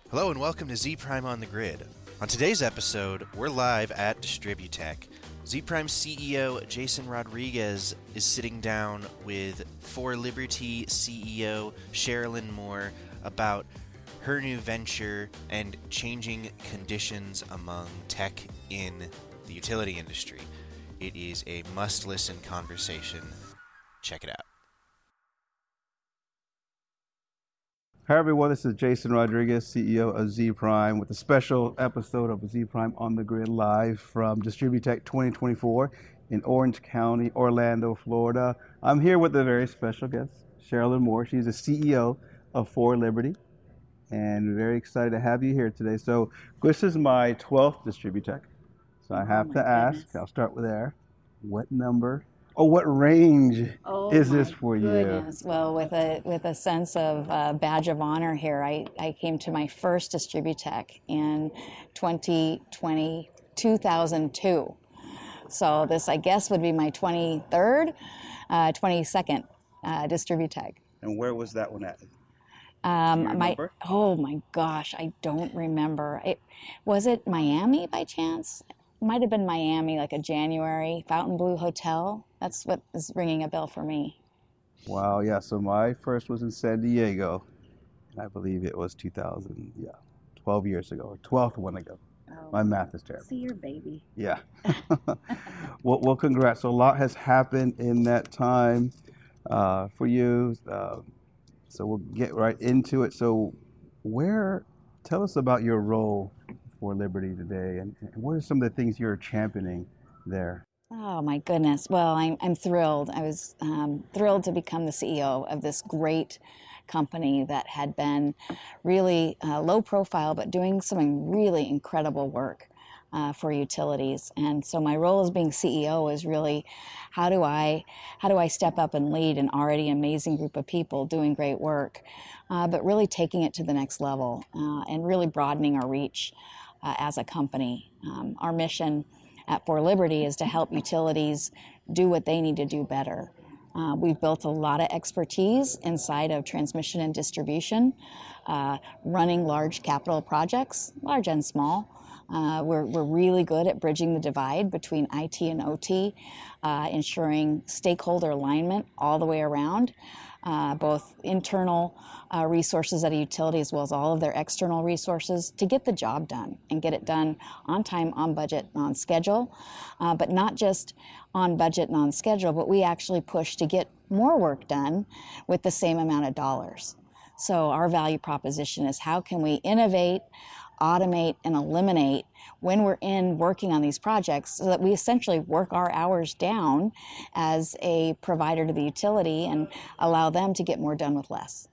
Hello and welcome to Z Prime on the Grid. On today's episode, we're live at Distributech. Z Prime CEO Jason Rodriguez is sitting down with For Liberty CEO Sherilyn Moore about her new venture and changing conditions among tech in the utility industry. It is a must-listen conversation. Check it out. Hi everyone, this is Jason Rodriguez, CEO of Z Prime, with a special episode of Z Prime on the Grid live from Distributech 2024 in Orange County, Orlando, Florida. I'm here with a very special guest, Sherilyn Moore. She's the CEO of For Liberty, and we're very excited to have you here today. So this is my 12th Distributech, so I have to ask, I'll start with there, what number? Oh, what range is this for you? Well, with a sense of badge of honor here, I came to my first Distributech in 2002. So this, I guess, would be my 22nd Distributech. And where was that one at? Oh my gosh, I don't remember. Was it Miami by chance? Might have been Miami, like a January Fontainebleau Hotel. That's what is ringing a bell for me. Wow, yeah. So my first was in San Diego, and I believe it was 12 years ago, or 12th one ago. Oh, my math is terrible. See your baby. Yeah. Well, congrats. So a lot has happened in that time for you. So we'll get right into it. So tell us about your role for Liberty today, and what are some of the things you're championing there? Oh my goodness. Well, I'm thrilled. I was thrilled to become the CEO of this great company that had been really low profile, but doing some really incredible work for utilities. And so my role as being CEO is really how do I step up and lead an already amazing group of people doing great work, but really taking it to the next level and really broadening our reach as a company. Our mission at For Liberty is to help utilities do what they need to do better. We've built a lot of expertise inside of transmission and distribution, running large capital projects, large and small. We're really good at bridging the divide between IT and OT, ensuring stakeholder alignment all the way around, both internal resources at a utility as well as all of their external resources to get the job done and get it done on time, on budget, and on schedule. But not just on budget and on schedule, but we actually push to get more work done with the same amount of dollars. So our value proposition is how can we innovate, automate, and eliminate when we're working on these projects so that we essentially work our hours down as a provider to the utility and allow them to get more done with less.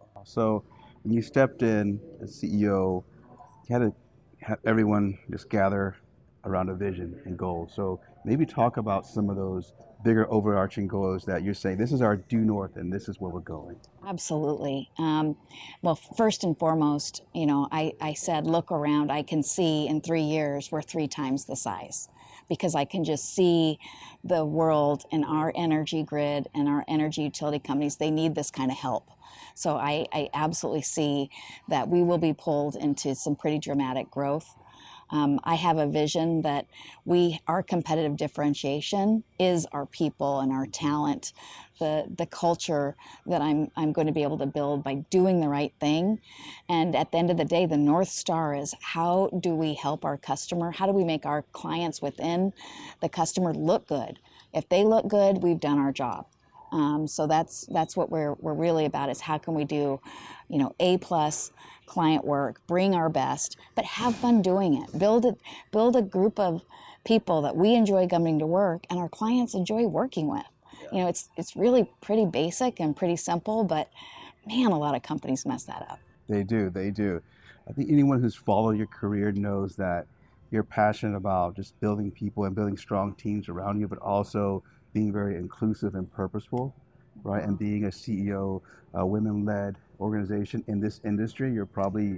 So when you stepped in as CEO, you had to have everyone just gather around a vision and goals. So maybe talk about some of those bigger overarching goals that you're saying, this is our due north and this is where we're going. Absolutely. Well, first and foremost, I said, look around, I can see in 3 years we're 3 times the size, because I can just see the world and our energy grid and our energy utility companies, they need this kind of help. So I absolutely see that we will be pulled into some pretty dramatic growth. I have a vision that our competitive differentiation is our people and our talent, the culture that I'm going to be able to build by doing the right thing. And at the end of the day, the North Star is how do we help our customer? How do we make our clients within the customer look good? If they look good, we've done our job. So that's what we're really about, is how can we do, A+ client work, bring our best, but have fun doing it. Build a group of people that we enjoy coming to work and our clients enjoy working with. Yeah. It's really pretty basic and pretty simple, but man, a lot of companies mess that up. They do. I think anyone who's followed your career knows that you're passionate about just building people and building strong teams around you, but also being very inclusive and purposeful, right? And being a CEO, a women-led organization in this industry, we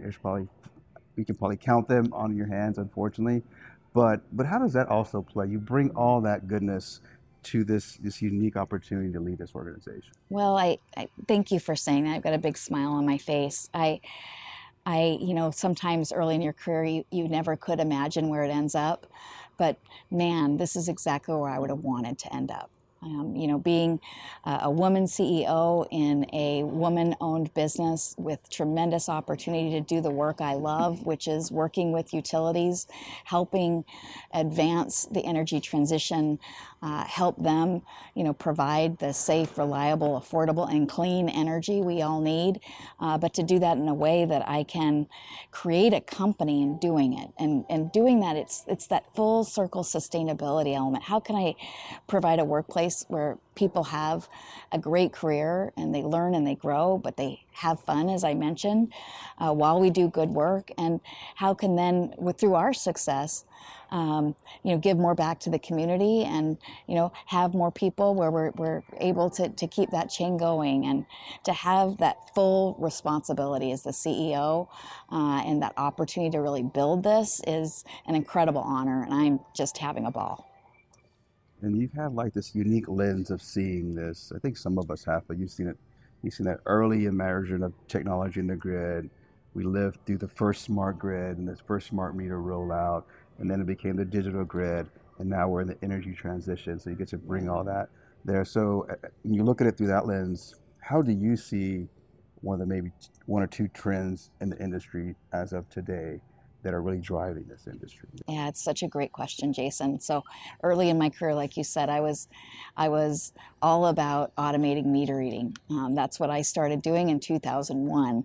can probably count them on your hands, unfortunately. But how does that also play? You bring all that goodness to this unique opportunity to lead this organization. Well, I thank you for saying that. I've got a big smile on my face. sometimes early in your career, you never could imagine where it ends up. But man, this is exactly where I would have wanted to end up. Being a woman CEO in a woman-owned business with tremendous opportunity to do the work I love, which is working with utilities, helping advance the energy transition, help them, provide the safe, reliable, affordable, and clean energy we all need, but to do that in a way that I can create a company in doing it. And doing that, it's that full circle sustainability element. How can I provide a workplace where people have a great career and they learn and they grow, but they have fun, as I mentioned, while we do good work? And how can then, through our success, give more back to the community and, have more people where we're able to keep that chain going and to have that full responsibility as the CEO and that opportunity to really build this is an incredible honor, and I'm just having a ball. And you've had like this unique lens of seeing this. I think some of us have, but you've seen it. You've seen that early immersion of technology in the grid. We lived through the first smart grid and this first smart meter rollout, and then it became the digital grid, and now we're in the energy transition. So you get to bring all that there. So when you look at it through that lens, how do you see maybe one or two trends in the industry as of today that are really driving this industry? Yeah, it's such a great question, Jason. So early in my career, like you said, I was all about automating meter reading. That's what I started doing in 2001.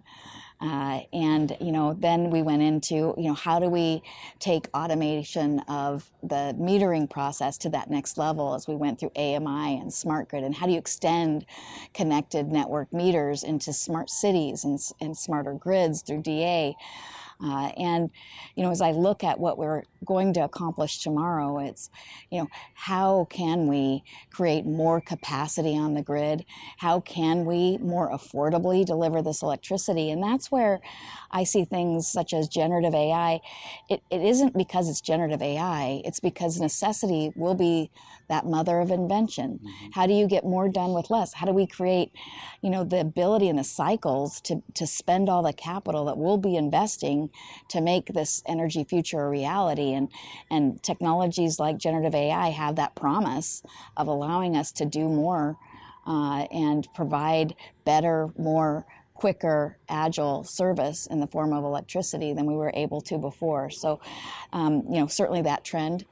Then we went into, how do we take automation of the metering process to that next level as we went through AMI and smart grid, and how do you extend connected network meters into smart cities and smarter grids through DA? As I look at what we're going to accomplish tomorrow, it's, how can we create more capacity on the grid? How can we more affordably deliver this electricity? And that's where I see things such as generative AI. It isn't because it's generative AI, it's because necessity will be that mother of invention. Mm-hmm. How do you get more done with less? How do we create, the ability and the cycles to spend all the capital that we'll be investing to make this energy future a reality? And technologies like generative AI have that promise of allowing us to do more and provide better, more quicker, agile service in the form of electricity than we were able to before. So, certainly that trend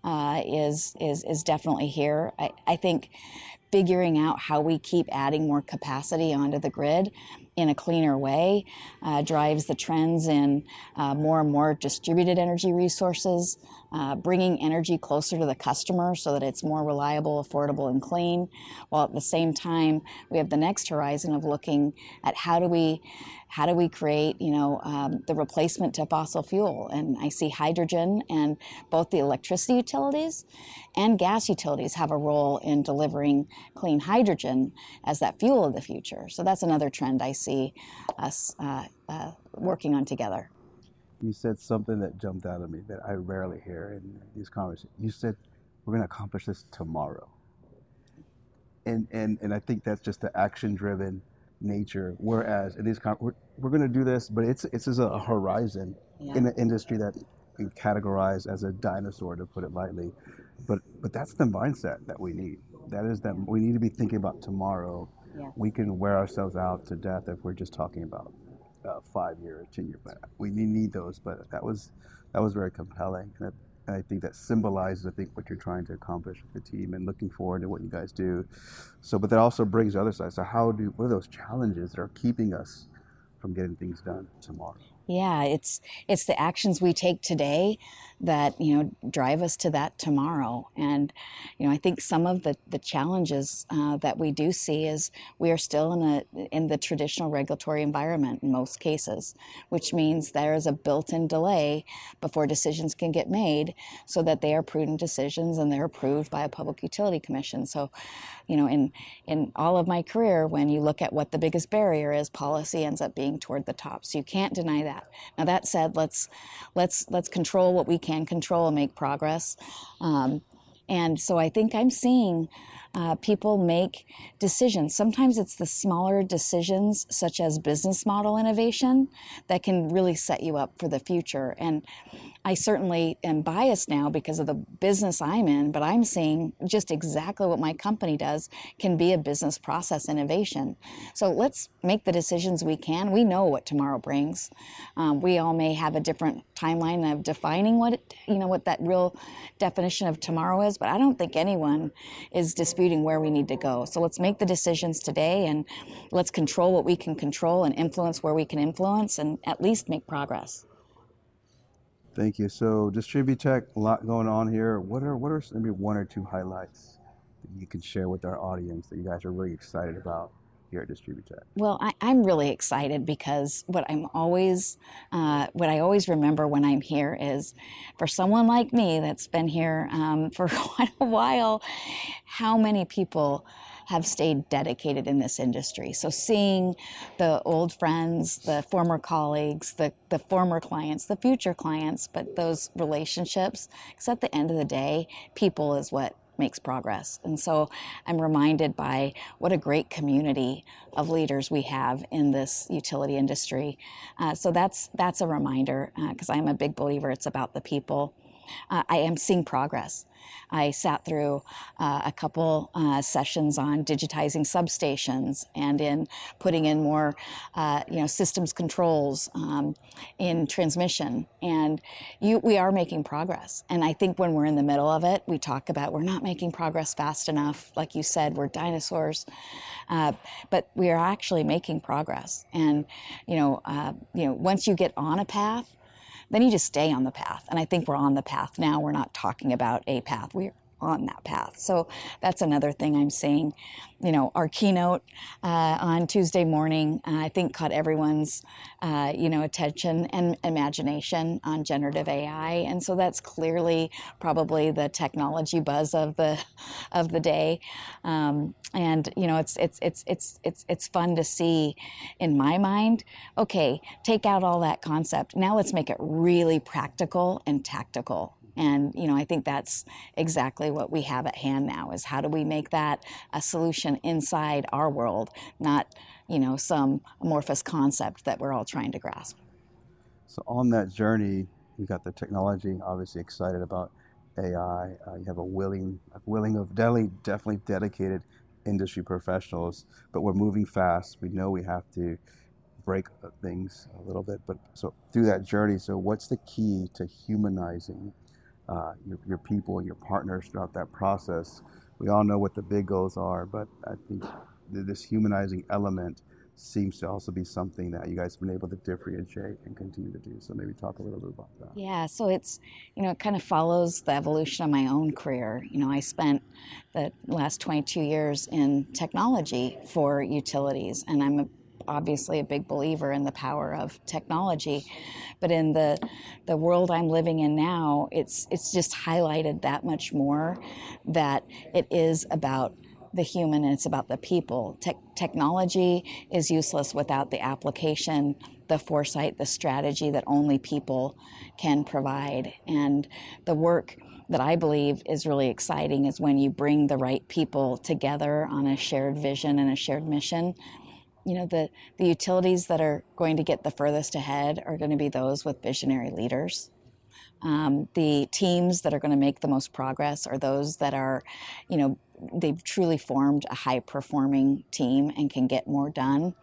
is definitely here. I think figuring out how we keep adding more capacity onto the grid in a cleaner way drives the trends in more and more distributed energy resources, bringing energy closer to the customer so that it's more reliable, affordable, and clean, while at the same time we have the next horizon of looking at how do we create the replacement to fossil fuel. And I see hydrogen, and both the electricity utilities and gas utilities have a role in delivering clean hydrogen as that fuel of the future. So that's another trend I see us working on together. You said something that jumped out at me that I rarely hear in these conversations. You said, we're going to accomplish this tomorrow. And I think that's just the action-driven nature. Whereas in these we're going to do this, but it's as a horizon in the industry that we categorize as a dinosaur, to put it lightly. But that's the mindset that we need. That is that we need to be thinking about tomorrow. Yeah. We can wear ourselves out to death if we're just talking about 5 year, 10 year plan. We need those, but that was very compelling. And I think that symbolizes, what you're trying to accomplish with the team and looking forward to what you guys do. So, but that also brings the other side. So what are those challenges that are keeping us from getting things done tomorrow? Yeah, it's the actions we take today that drive us to that tomorrow. And I think some of the challenges that we do see is we are still in the traditional regulatory environment in most cases, which means there is a built-in delay before decisions can get made, so that they are prudent decisions and they're approved by a public utility commission. So, in all of my career, when you look at what the biggest barrier is, policy ends up being toward the top. So you can't deny that. Now that said, let's control what we can control and make progress. And so I think I'm seeing people make decisions. Sometimes it's the smaller decisions, such as business model innovation, that can really set you up for the future. And I certainly am biased now because of the business I'm in, but I'm seeing just exactly what my company does can be a business process innovation. So let's make the decisions we can. We know what tomorrow brings. We all may have a different timeline of defining what that real definition of tomorrow is, but I don't think anyone is disputing where we need to go. So let's make the decisions today, and let's control what we can control and influence where we can influence, and at least make progress. Thank you. So DistribuTech, a lot going on here. What are maybe one or two highlights that you can share with our audience that you guys are really excited about here at DistribuTech? Well, I'm really excited because what I always remember when I'm here is, for someone like me that's been here for quite a while, how many people have stayed dedicated in this industry. So seeing the old friends, the former colleagues, the former clients, the future clients, but those relationships, because at the end of the day, people is what makes progress. And so I'm reminded by what a great community of leaders we have in this utility industry. So that's a reminder, because I'm a big believer it's about the people. I am seeing progress. I sat through a couple sessions on digitizing substations and in putting in more, systems controls in transmission. And we are making progress. And I think when we're in the middle of it, we talk about we're not making progress fast enough. Like you said, we're dinosaurs, but we are actually making progress. And once you get on a path, then you just stay on the path. And I think we're on the path now. We're not talking about a path. We're on that path. So that's another thing I'm seeing. Our keynote on Tuesday morning, I think caught everyone's, attention and imagination on generative AI. And so that's clearly probably the technology buzz of the day. It's fun to see in my mind, okay, take out all that concept. Now let's make it really practical and tactical. And, I think that's exactly what we have at hand now, is how do we make that a solution inside our world, not, some amorphous concept that we're all trying to grasp. So on that journey, you got the technology, obviously excited about AI. You have a willing of definitely dedicated industry professionals, but we're moving fast. We know we have to break things a little bit, but so through that journey, so what's the key to humanizing your people and your partners throughout that process? We all know what the big goals are, but I think this humanizing element seems to also be something that you guys have been able to differentiate and continue to do. So maybe talk a little bit about that. Yeah, so it's, it kind of follows the evolution of my own career. I spent the last 22 years in technology for utilities, and I'm obviously a big believer in the power of technology. But in the world I'm living in now, it's just highlighted that much more that it is about the human and it's about the people. Technology is useless without the application, the foresight, the strategy that only people can provide. And the work that I believe is really exciting is when you bring the right people together on a shared vision and a shared mission. The utilities that are going to get the furthest ahead are going to be those with visionary leaders. The teams that are going to make the most progress are those that are, they've truly formed a high-performing team and can get more done.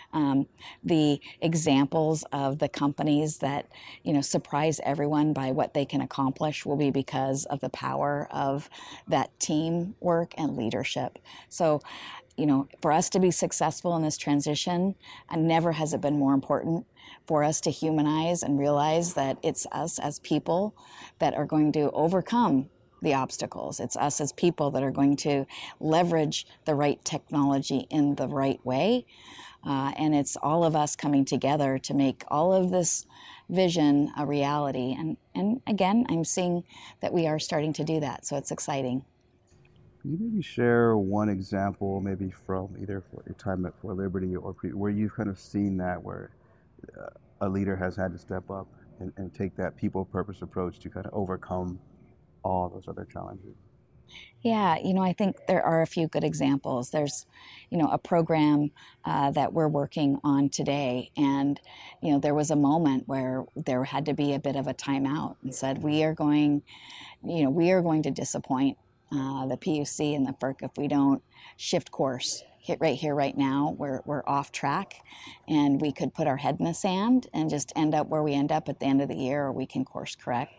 The examples of the companies that, surprise everyone by what they can accomplish will be because of the power of that teamwork and leadership. So, for us to be successful in this transition, never has it been more important for us to humanize and realize that it's us as people that are going to overcome the obstacles. It's us as people that are going to leverage the right technology in the right way. And it's all of us coming together to make all of this vision a reality. And again, I'm seeing that we are starting to do that, so it's exciting. Can you maybe share one example, maybe from either for your time at For Liberty or where you've kind of seen that, where a leader has had to step up and take that people purpose approach to kind of overcome all those other challenges? Yeah, I think there are a few good examples. There's, a program that we're working on today, and there was a moment where there had to be a bit of a timeout, and said we are going to disappoint the PUC and the FERC if we don't shift course. Right here, right now, we're off track, and we could put our head in the sand and just end up where we end up at the end of the year, or we can course correct.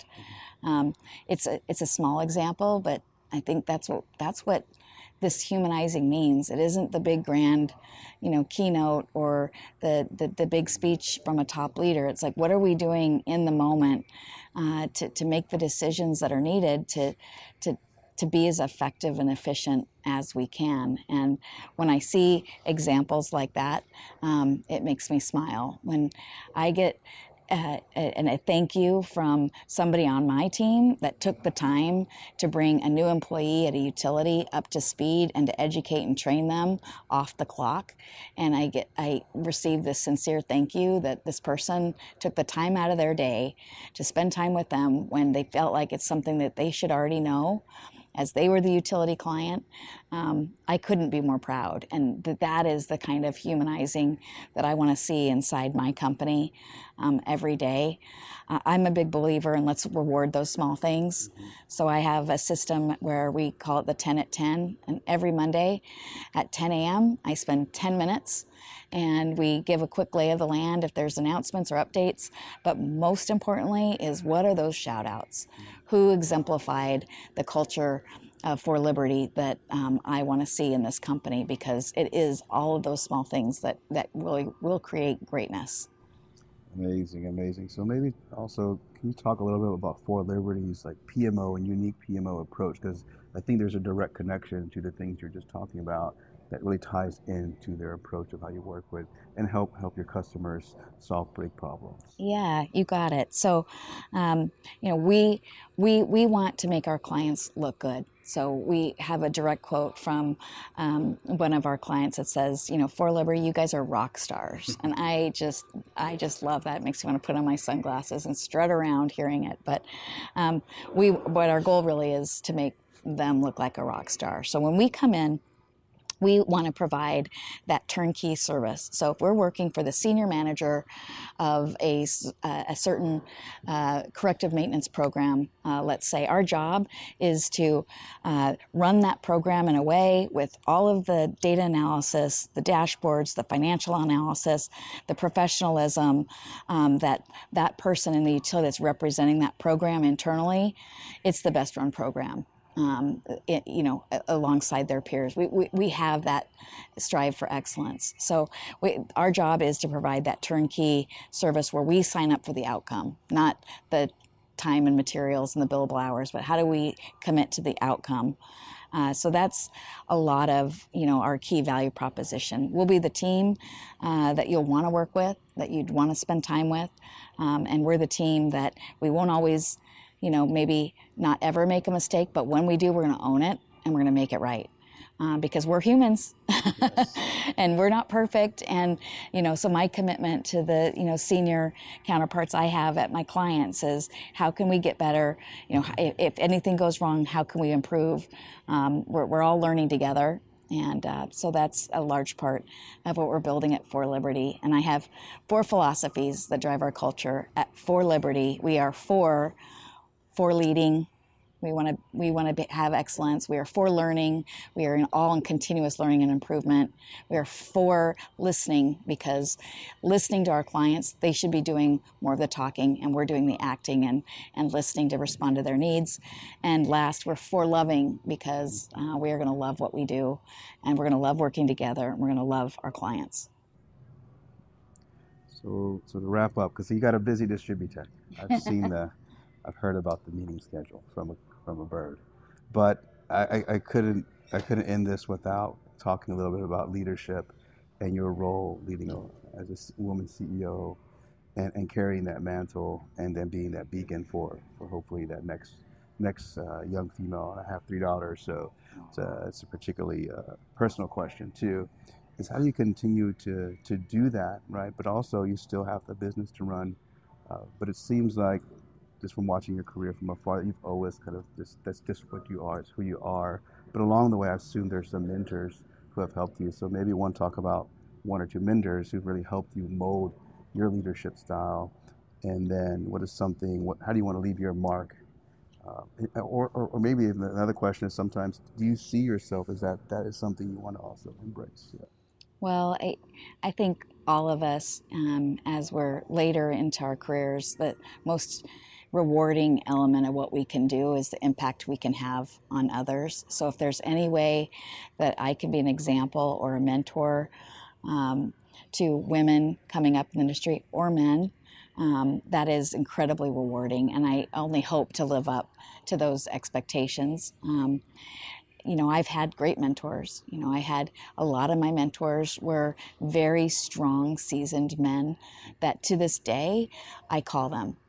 It's a small example, but I think that's what this humanizing means. It isn't the big grand, keynote or the big speech from a top leader. It's like, what are we doing in the moment to make the decisions that are needed to be as effective and efficient as we can. And when I see examples like that, it makes me smile. When I get and a thank you from somebody on my team that took the time to bring a new employee at a utility up to speed and to educate and train them off the clock. And I receive this sincere thank you that this person took the time out of their day to spend time with them when they felt like it's something that they should already know, as they were the utility client. I couldn't be more proud. And that is the kind of humanizing that I want to see inside my company every day. I'm a big believer in let's reward those small things. So I have a system where we call it the 10 at 10. And every Monday at 10 a.m., I spend 10 minutes and we give a quick lay of the land if there's announcements or updates. But most importantly is, what are those shout outs? Who exemplified the culture for liberty that I want to see in this company? Because it is all of those small things that really will create greatness. Amazing. So maybe also, can you talk a little bit about For Liberty's like PMO and unique PMO approach? Because I think there's a direct connection to the things you're just talking about that really ties into their approach of how you work with and help your customers solve big problems. Yeah, you got it. So, we want to make our clients look good. So we have a direct quote from one of our clients that says, For Liberty, you guys are rock stars. And I just love that. It makes me want to put on my sunglasses and strut around hearing it. But what our goal really is to make them look like a rock star. So when we come in, we want to provide that turnkey service. So if we're working for the senior manager of a certain corrective maintenance program, let's say, our job is to run that program in a way with all of the data analysis, the dashboards, the financial analysis, the professionalism that person in the utility that's representing that program internally, it's the best run program. Alongside their peers. We have that strive for excellence. So our job is to provide that turnkey service where we sign up for the outcome, not the time and materials and the billable hours, but how do we commit to the outcome? So that's a lot of, our key value proposition. We'll be the team that you'll want to work with, that you'd want to spend time with, and we're the team that we won't always maybe not ever make a mistake, but when we do, we're going to own it and we're going to make it right. Because we're humans and we're not perfect. And, so my commitment to the, senior counterparts I have at my clients is, how can we get better? If anything goes wrong, how can we improve? We're all learning together. And so that's a large part of what we're building at For Liberty. And I have 4 philosophies that drive our culture. At For Liberty, we are for leading. We want to have excellence. We are for learning. We are all in continuous learning and improvement. We are for listening, because listening to our clients, they should be doing more of the talking, and we're doing the acting and listening to respond to their needs. And last, we're for loving, because we are going to love what we do, and we're going to love working together, and we're going to love our clients. So to wrap up, because you got a busy DistribuTech. I've heard about the meeting schedule from a bird, but I couldn't end this without talking a little bit about leadership and your role leading as a woman CEO and carrying that mantle and then being that beacon for hopefully that next young female. I have 3 daughters, so it's a particularly personal question too. Is how do you continue to do that, right? But also you still have the business to run, but it seems like just from watching your career from afar, you've always kind of that's just what you are. It's who you are. But along the way, I assume there's some mentors who have helped you. So maybe one talk about one or two mentors who've really helped you mold your leadership style. And then what is something? How do you want to leave your mark? Or maybe even another question is sometimes, do you see yourself as that is something you want to also embrace? Yeah. Well, I think all of us, as we're later into our careers, the most rewarding element of what we can do is the impact we can have on others. So if there's any way that I can be an example or a mentor to women coming up in the industry or men, that is incredibly rewarding, and I only hope to live up to those expectations. I've had great mentors. I had a lot of my mentors were very strong, seasoned men that to this day I call them.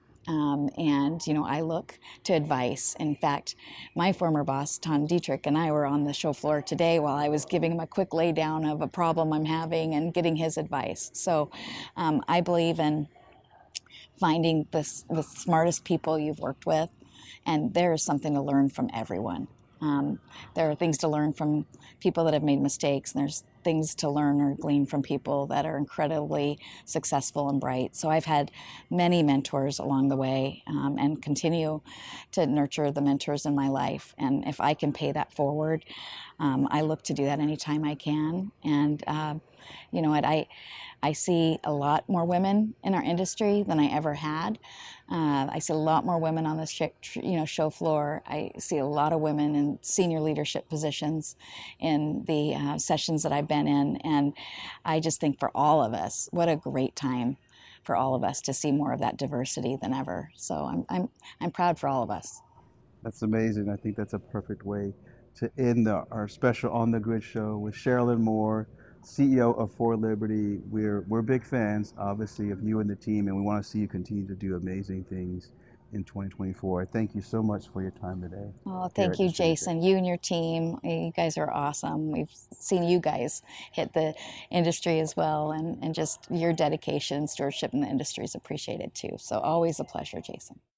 I look to advice. In fact, my former boss, Tom Dietrich, and I were on the show floor today while I was giving him a quick laydown of a problem I'm having and getting his advice. So I believe in finding the smartest people you've worked with, and there is something to learn from everyone. There are things to learn from people that have made mistakes, and there's things to learn or glean from people that are incredibly successful and bright. So I've had many mentors along the way, and continue to nurture the mentors in my life. And if I can pay that forward, I look to do that anytime I can. And you know what, I see a lot more women in our industry than I ever had. I see a lot more women on the show floor. I see a lot of women in senior leadership positions in the sessions that I've been in, and I just think for all of us, what a great time for all of us to see more of that diversity than ever. So I'm proud for all of us. That's amazing. I think that's a perfect way to end our special On the Grid show with Sherilyn Moore, CEO of For Liberty. We're big fans, obviously, of you and the team, and we want to see you continue to do amazing things in 2024. Thank you so much for your time today. Oh, thank you, Jason. You and your team, you guys are awesome. We've seen you guys hit the industry as well, and just your dedication and stewardship in the industry is appreciated too. So always a pleasure, Jason.